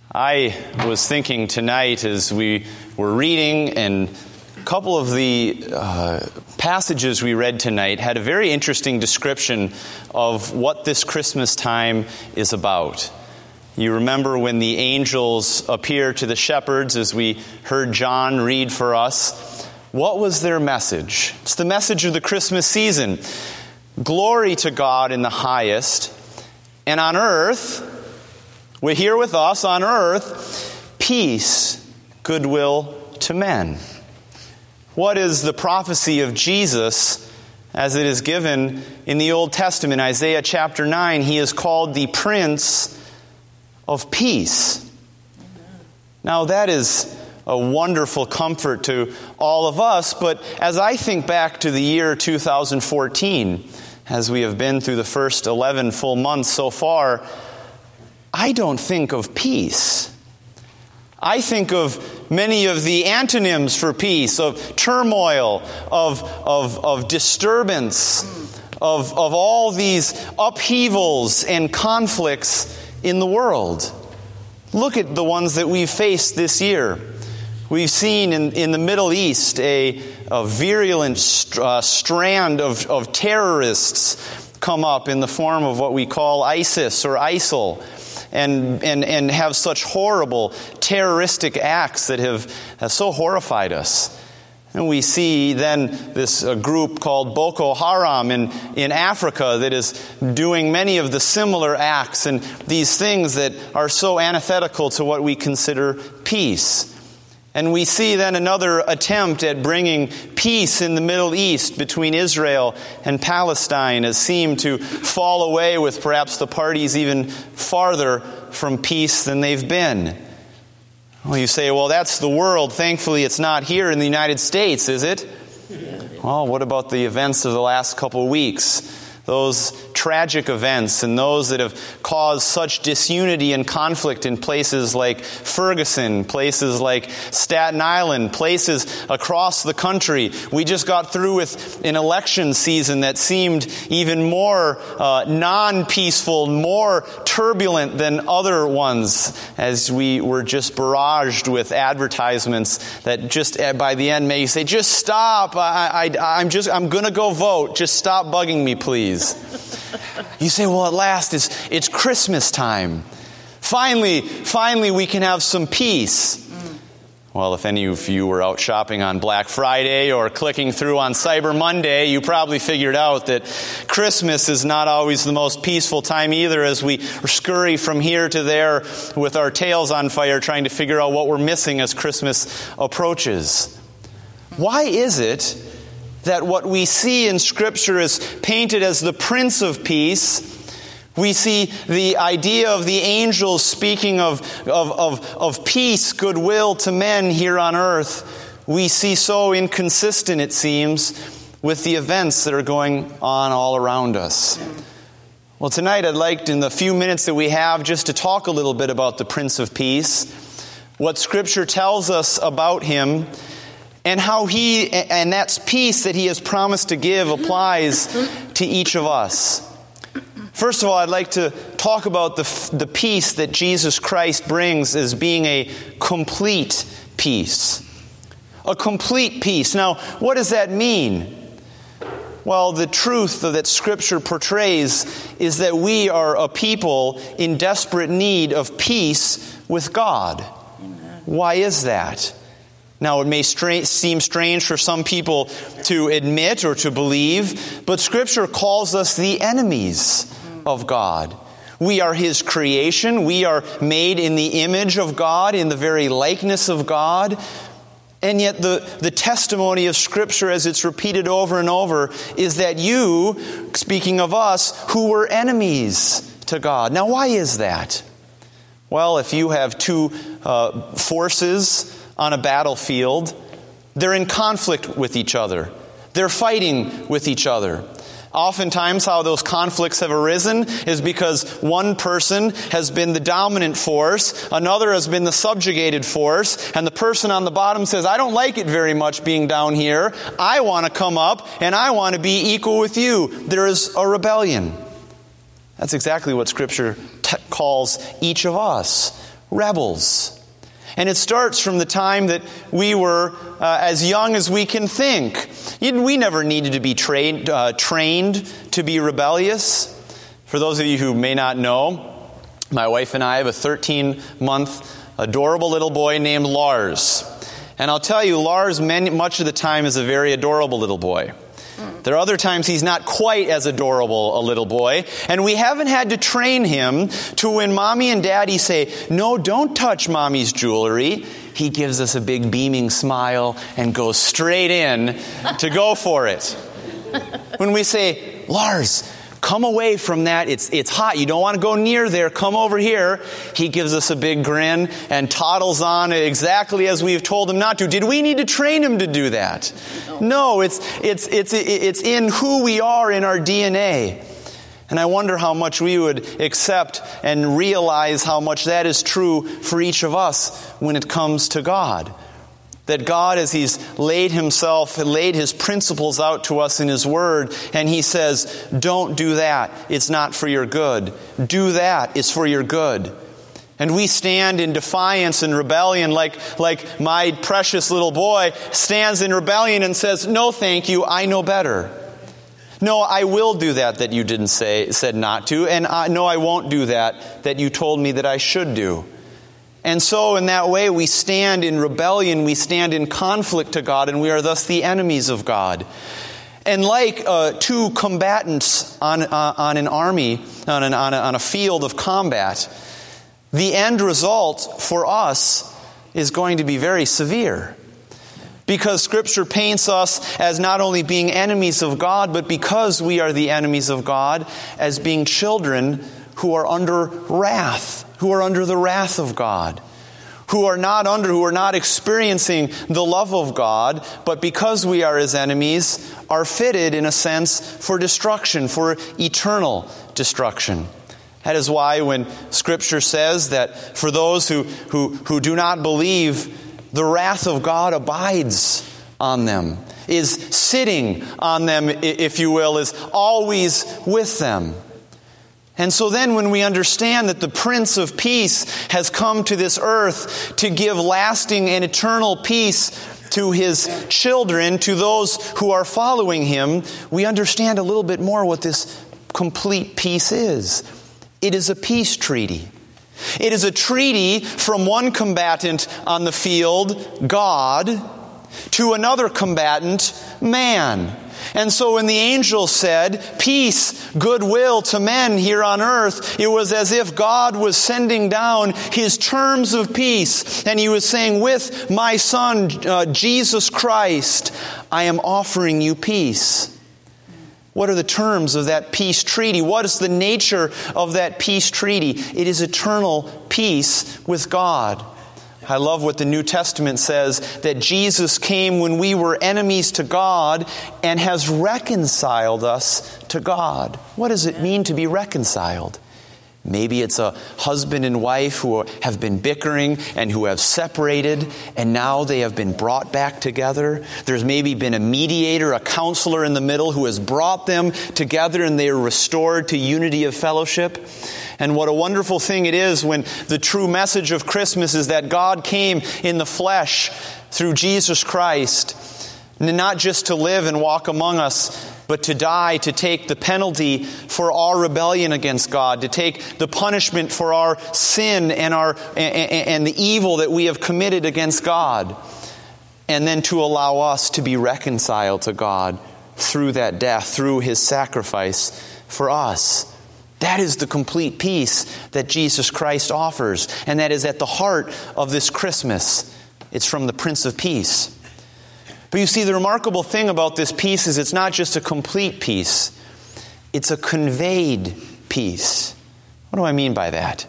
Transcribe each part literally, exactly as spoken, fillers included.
I was thinking tonight as we were reading, and a couple of the uh, passages we read tonight had a very interesting description of what this Christmas time is about. You remember when the angels appear to the shepherds, as we heard John read for us. What was their message? It's the message of the Christmas season. Glory to God in the highest, and on earth, we're here with us on earth, peace, goodwill to men. What is the prophecy of Jesus as it is given in the Old Testament? Isaiah chapter nine, he is called the Prince of Peace. Now that is a wonderful comfort to all of us, but as I think back to the year two thousand fourteen, as we have been through the first eleven full months so far, I don't think of peace. I think of many of the antonyms for peace, of turmoil, of, of, of disturbance, of, of all these upheavals and conflicts in the world. Look at the ones that we've faced this year. We've seen in, in the Middle East a, a virulent st- uh, strand of, of terrorists come up in the form of what we call ISIS or ISIL. And, and and have such horrible terroristic acts that have, have so horrified us. And we see then this uh, group called Boko Haram in, in Africa that is doing many of the similar acts and these things that are so antithetical to what we consider peace. And we see then another attempt at bringing peace in the Middle East between Israel and Palestine has seemed to fall away with perhaps the parties even farther from peace than they've been. Well, you say, well, that's the world. Thankfully, it's not here in the United States, is it? Well, what about the events of the last couple of weeks? Those tragic events and those that have caused such disunity and conflict in places like Ferguson, places like Staten Island, places across the country. We just got through with an election season that seemed even more uh, non-peaceful, more turbulent than other ones, as we were just barraged with advertisements that just by the end made you say, just stop, I, I, I'm just, I'm going to go vote, just stop bugging me, please. You say, well, at last it's, it's Christmas time. Finally, finally we can have some peace. Well, if any of you were out shopping on Black Friday or clicking through on Cyber Monday, you probably figured out that Christmas is not always the most peaceful time either, as we scurry from here to there with our tails on fire trying to figure out what we're missing as Christmas approaches. Why is it that what we see in Scripture is painted as the Prince of Peace? We see the idea of the angels speaking of, of, of, of peace, goodwill to men here on earth. We see so inconsistent, it seems, with the events that are going on all around us. Well, tonight I'd like, in the few minutes that we have, just to talk a little bit about the Prince of Peace, what Scripture tells us about him, and how he, and that's peace that he has promised to give, applies to each of us. First of all, I'd like to talk about the, the peace that Jesus Christ brings as being a complete peace. A complete peace. Now, what does that mean? Well, the truth that Scripture portrays is that we are a people in desperate need of peace with God. Amen. Why is that? Now, it may stra- seem strange for some people to admit or to believe, but Scripture calls us the enemies of God. We are His creation. We are made in the image of God, in the very likeness of God. And yet the, the testimony of Scripture, as it's repeated over and over, is that you, speaking of us, who were enemies to God. Now, why is that? Well, if you have two uh, forces on a battlefield, they're in conflict with each other. They're fighting with each other. Oftentimes how those conflicts have arisen is because one person has been the dominant force, another has been the subjugated force, and the person on the bottom says, I don't like it very much being down here. I want to come up and I want to be equal with you. There is a rebellion. That's exactly what Scripture t- calls each of us. rebels. And it starts from the time that we were uh, as young as we can think. We never needed to be trained, uh, trained to be rebellious. For those of you who may not know, my wife and I have a thirteen-month adorable little boy named Lars. And I'll tell you, Lars many, much of the time is a very adorable little boy. There are other times he's not quite as adorable a little boy. And we haven't had to train him to when Mommy and Daddy say, no, don't touch Mommy's jewelry. He gives us a big beaming smile and goes straight in to go for it. When we say, Lars, come away from that. It's it's hot. You don't want to go near there. Come over here. He gives us a big grin and toddles on exactly as we've told him not to. Did we need to train him to do that? No, no it's it's it's it's in who we are in our D N A. And I wonder how much we would accept and realize how much that is true for each of us when it comes to God. That God, as He's laid Himself, laid His principles out to us in His Word, and He says, don't do that. It's not for your good. Do that. It's for your good. And we stand in defiance and rebellion like, like my precious little boy stands in rebellion and says, no, thank you. I know better. No, I will do that that you didn't say, said not to. And I, no, I won't do that that you told me that I should do. And so in that way, we stand in rebellion, we stand in conflict to God, and we are thus the enemies of God. And like uh, two combatants on uh, on an army, on, an, on, a, on a field of combat, the end result for us is going to be very severe. Because Scripture paints us as not only being enemies of God, but because we are the enemies of God, as being children who are under wrath. Who are under the wrath of God, who are not under, who are not experiencing the love of God, but because we are His enemies, are fitted in a sense for destruction, for eternal destruction. That is why when Scripture says that for those who, who, who do not believe, the wrath of God abides on them, is sitting on them, if you will, is always with them. And so then when we understand that the Prince of Peace has come to this earth to give lasting and eternal peace to His children, to those who are following Him, we understand a little bit more what this complete peace is. It is a peace treaty. It is a treaty from one combatant on the field, God, to another combatant, man. And so when the angel said, peace, goodwill to men here on earth, it was as if God was sending down His terms of peace. And He was saying, with my Son, uh, Jesus Christ, I am offering you peace. What are the terms of that peace treaty? What is the nature of that peace treaty? It is eternal peace with God. I love what the New Testament says, that Jesus came when we were enemies to God and has reconciled us to God. What does it mean to be reconciled? Maybe it's a husband and wife who have been bickering and who have separated, and now they have been brought back together. There's maybe been a mediator, a counselor in the middle who has brought them together, and they are restored to unity of fellowship. And what a wonderful thing it is when the true message of Christmas is that God came in the flesh through Jesus Christ, not just to live and walk among us, but to die, to take the penalty for our rebellion against God, to take the punishment for our sin and our and the evil that we have committed against God, and then to allow us to be reconciled to God through that death, through His sacrifice for us. That is the complete peace that Jesus Christ offers, and that is at the heart of this Christmas. It's from the Prince of Peace. But you see, the remarkable thing about this peace is it's not just a complete peace. It's a conveyed peace. What do I mean by that?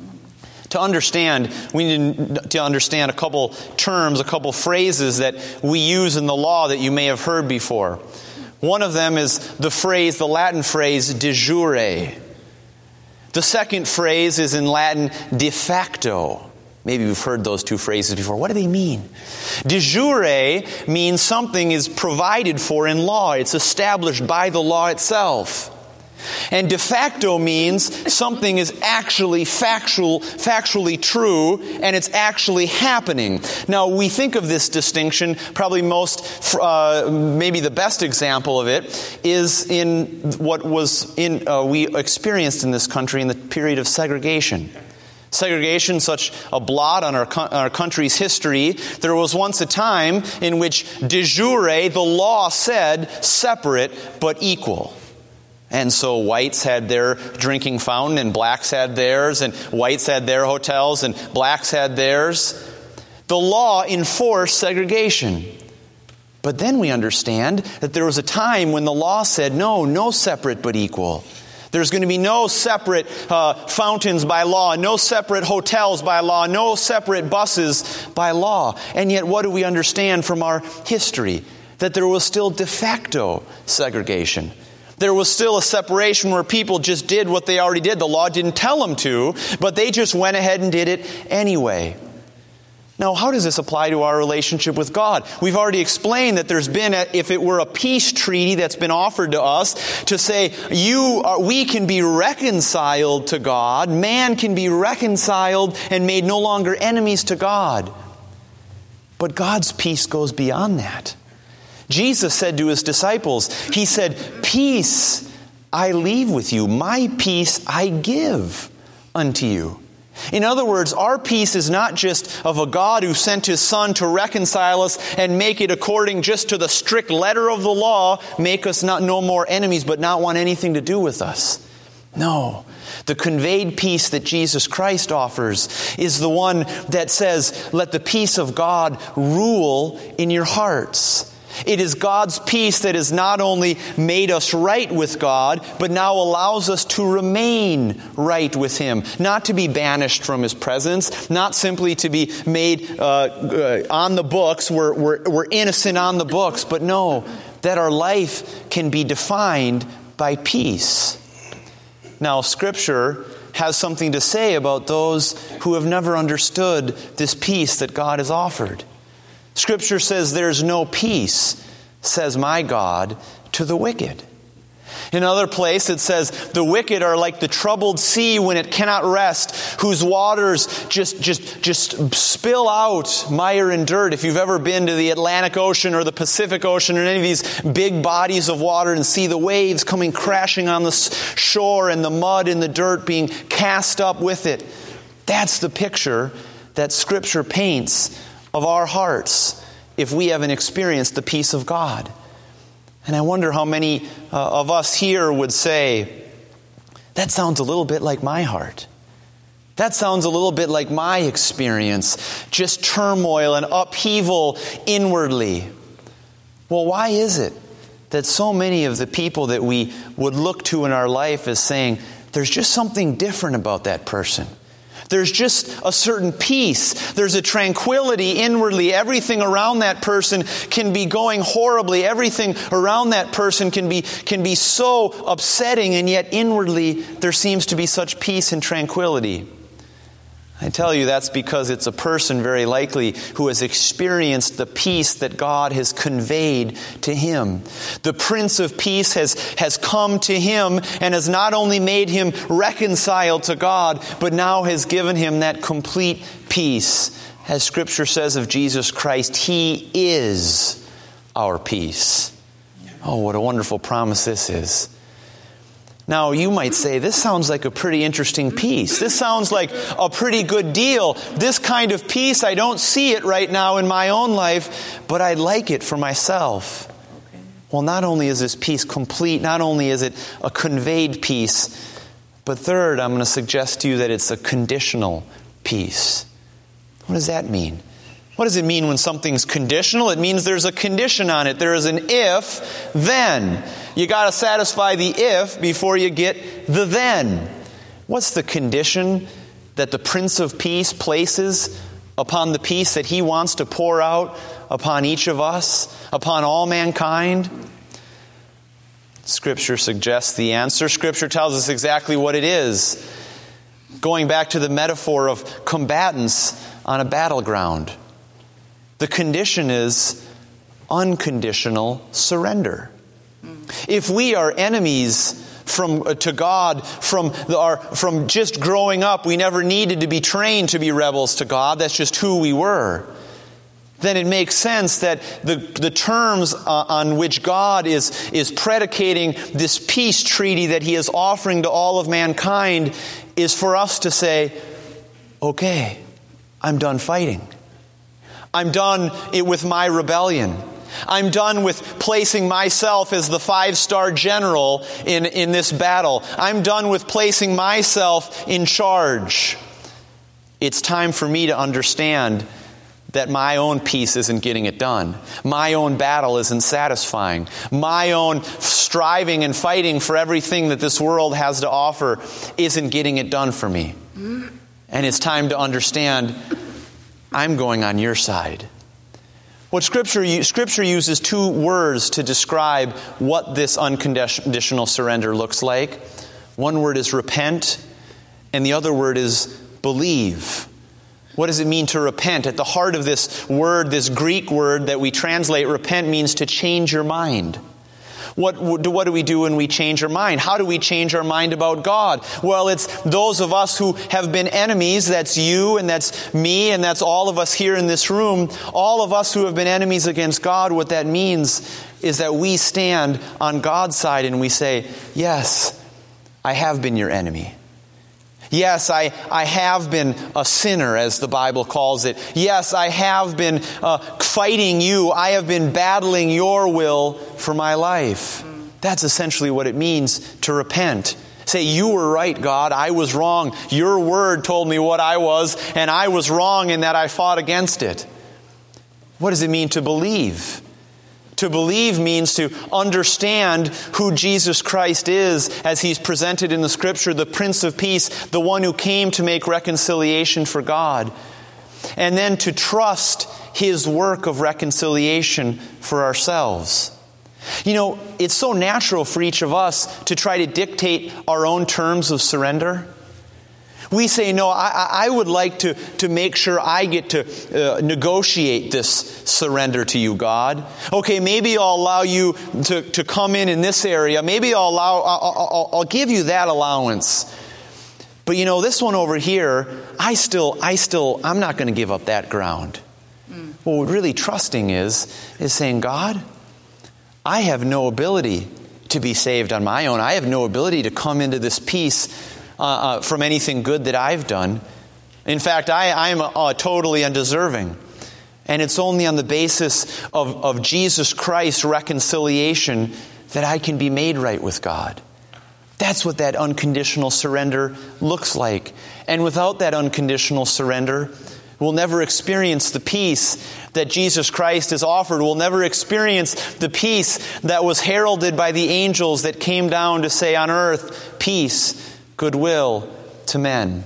To understand, we need to understand a couple terms, a couple phrases that we use in the law that you may have heard before. One of them is the phrase, the Latin phrase, de jure. The second phrase is in Latin, de facto. Maybe you've heard those two phrases before. What do they mean? De jure means something is provided for in law. It's established by the law itself. And de facto means something is actually factual, factually true, and it's actually happening. Now, we think of this distinction, probably most, uh, maybe the best example of it is in what was in uh, we experienced in this country in the period of segregation. Segregation, such a blot on our, our country's history. There was once a time in which de jure, the law said, separate but equal. And so whites had their drinking fountain and blacks had theirs, and whites had their hotels and blacks had theirs. The law enforced segregation. But then we understand that there was a time when the law said, no, no separate but equal. There's going to be no separate uh, fountains by law, no separate hotels by law, no separate buses by law. And yet what do we understand from our history? That there was still de facto segregation. There was still a separation where people just did what they already did. The law didn't tell them to, but they just went ahead and did it anyway. Now, how does this apply to our relationship with God? We've already explained that there's been, a, if it were a peace treaty that's been offered to us to say, you are, we can be reconciled to God, man can be reconciled and made no longer enemies to God. But God's peace goes beyond that. Jesus said to his disciples, he said, peace I leave with you, my peace I give unto you. In other words, our peace is not just of a God who sent his Son to reconcile us and make it according just to the strict letter of the law, make us not no more enemies, but not want anything to do with us. No. The conveyed peace that Jesus Christ offers is the one that says, let the peace of God rule in your hearts. It is God's peace that has not only made us right with God, but now allows us to remain right with Him. Not to be banished from His presence, not simply to be made uh, uh, on the books, we're, we're, we're innocent on the books, but no, that our life can be defined by peace. Now, Scripture has something to say about those who have never understood this peace that God has offered. Scripture says there's no peace, says my God, to the wicked. In another place it says the wicked are like the troubled sea when it cannot rest, whose waters just, just, just spill out mire and dirt. If you've ever been to the Atlantic Ocean or the Pacific Ocean or any of these big bodies of water and see the waves coming crashing on the shore and the mud and the dirt being cast up with it, that's the picture that Scripture paints of our hearts if we haven't experienced the peace of God. And I wonder how many uh, of us here would say, that sounds a little bit like my heart. That sounds a little bit like my experience, just turmoil and upheaval inwardly. Well, why is it that so many of the people that we would look to in our life as saying, there's just something different about that person? There's just a certain peace. There's a tranquility inwardly. Everything around that person can be going horribly. Everything around that person can be, can be so upsetting, and yet inwardly there seems to be such peace and tranquility. I tell you, that's because it's a person very likely who has experienced the peace that God has conveyed to him. The Prince of Peace has, has come to him and has not only made him reconciled to God, but now has given him that complete peace. As Scripture says of Jesus Christ, He is our peace. Oh, what a wonderful promise this is. Now, you might say, this sounds like a pretty interesting peace. This sounds like a pretty good deal. This kind of peace, I don't see it right now in my own life, but I'd like it for myself. Okay. Well, not only is this peace complete, not only is it a conveyed peace, but third, I'm going to suggest to you that it's a conditional peace. What does that mean? What does it mean when something's conditional? It means there's a condition on it. There is an if, then. You got to satisfy the if before you get the then. What's the condition that the Prince of Peace places upon the peace that He wants to pour out upon each of us, upon all mankind? Scripture suggests the answer. Scripture tells us exactly what it is. Going back to the metaphor of combatants on a battleground. The condition is unconditional surrender. If we are enemies from uh, to God, from the, our from just growing up. We never needed to be trained to be rebels to God. That's just who we were. Then it makes sense that the, the terms uh, on which God is, is predicating this peace treaty that He is offering to all of mankind is for us to say, okay, I'm done fighting. I'm done it with my rebellion. I'm done with placing myself as the five-star general in, in this battle. I'm done with placing myself in charge. It's time for me to understand that my own peace isn't getting it done. My own battle isn't satisfying. My own striving and fighting for everything that this world has to offer isn't getting it done for me. And it's time to understand I'm going on your side. What Scripture, Scripture uses two words to describe what this unconditional surrender looks like. One word is repent, and the other word is believe. What does it mean to repent? At the heart of this word, this Greek word that we translate repent, means to change your mind. What, what do we do when we change our mind? How do we change our mind about God? Well, it's those of us who have been enemies. That's you and that's me and that's all of us here in this room. All of us who have been enemies against God, what that means is that we stand on God's side and we say, yes, I have been your enemy. Yes, I, I have been a sinner, as the Bible calls it. Yes, I have been uh, fighting you. I have been battling your will for my life. That's essentially what it means to repent. Say, you were right, God. I was wrong. Your word told me what I was, and I was wrong in that I fought against it. What does it mean to believe? To believe means to understand who Jesus Christ is as He's presented in the Scripture, the Prince of Peace, the one who came to make reconciliation for God. And then to trust His work of reconciliation for ourselves. You know, it's so natural for each of us to try to dictate our own terms of surrender. We say, no, I, I would like to, to make sure I get to uh, negotiate this surrender to you, God. Okay, maybe I'll allow you to, to come in in this area. Maybe I'll allow, I'll, I'll, I'll give you that allowance. But you know, this one over here, I still, I still, I'm not going to give up that ground. Mm. What really trusting is, is saying, God, I have no ability to be saved on my own. I have no ability to come into this peace Uh, uh, from anything good that I've done. In fact, I, I'm uh, totally undeserving. And it's only on the basis of, of Jesus Christ's reconciliation that I can be made right with God. That's what that unconditional surrender looks like. And without that unconditional surrender, we'll never experience the peace that Jesus Christ has offered. We'll never experience the peace that was heralded by the angels that came down to say on earth, peace, goodwill to men.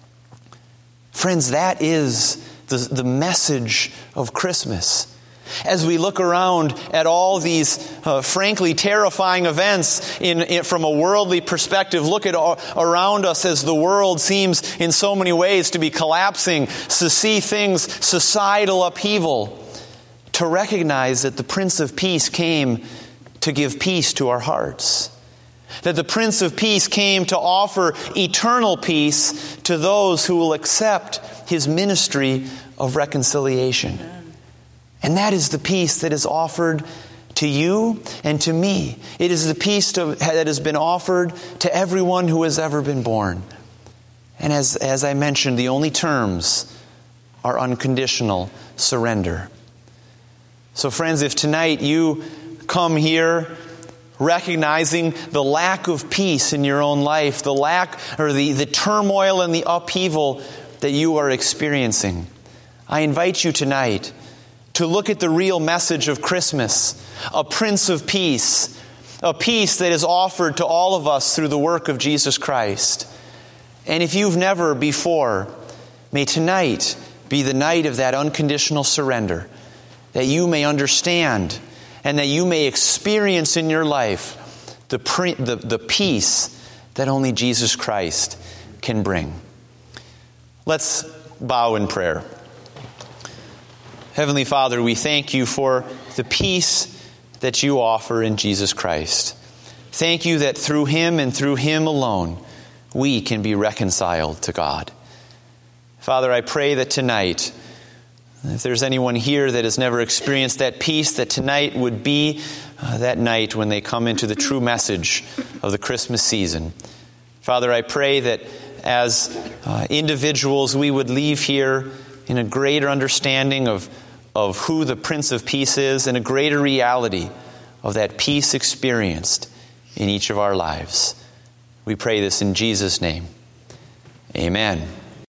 Friends, that is the, the message of Christmas. As we look around at all these uh, frankly terrifying events in, in, from a worldly perspective, look at all, around us as the world seems in so many ways to be collapsing, to see things, societal upheaval, to recognize that the Prince of Peace came to give peace to our hearts. That the Prince of Peace came to offer eternal peace to those who will accept His ministry of reconciliation. And that is the peace that is offered to you and to me. It is the peace to, that has been offered to everyone who has ever been born. And as, as I mentioned, the only terms are unconditional surrender. So friends, if tonight you come here recognizing the lack of peace in your own life, the lack or the, the turmoil and the upheaval that you are experiencing, I invite you tonight to look at the real message of Christmas, a Prince of Peace, a peace that is offered to all of us through the work of Jesus Christ. And if you've never before, may tonight be the night of that unconditional surrender, that you may understand and that you may experience in your life the, pre- the, the peace that only Jesus Christ can bring. Let's bow in prayer. Heavenly Father, we thank you for the peace that you offer in Jesus Christ. Thank you that through him and through him alone, we can be reconciled to God. Father, I pray that tonight, if there's anyone here that has never experienced that peace, that tonight would be uh, that night when they come into the true message of the Christmas season. Father, I pray that as uh, individuals, we would leave here in a greater understanding of, of who the Prince of Peace is and a greater reality of that peace experienced in each of our lives. We pray this in Jesus' name. Amen.